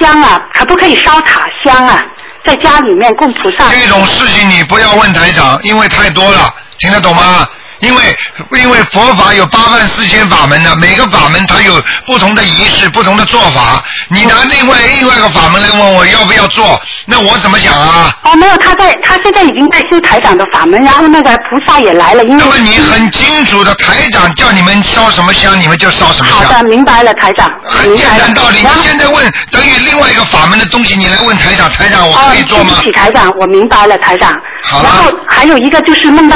香啊，可不可以烧塔香啊？在家里面供菩萨。 这种事情你不要问台长，因为太多了，听得懂吗？因为佛法有84000法门呢，每个法门它有不同的仪式、不同的做法。你拿另外一个法门来问我要不要做，那我怎么讲啊？ 没有，他现在已经在修台长的法门，然后那个菩萨也来了。因为那么你很清楚的，台长叫你们烧什么香，你们就烧什么香。 好的，明白了，台长。 很简单道理。你现在问等于另外一个法门的东西，你来问台长，台长我可以做吗？ 对不起，台长，我明白了，台长。 好了。 然后还有一个就是梦到